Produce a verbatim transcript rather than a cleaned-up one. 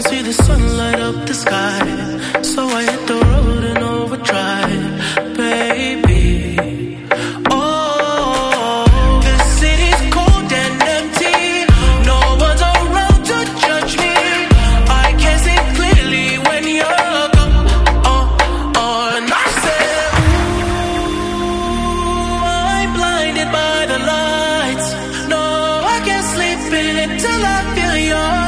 see the sun light up the sky, so I hit the road in overdrive, baby. Oh, the city's cold and empty, no one's around to judge me. I can see clearly when you're gone. Oh, oh, and I said, ooh, I'm blinded by the lights. No, I can't sleep until I feel your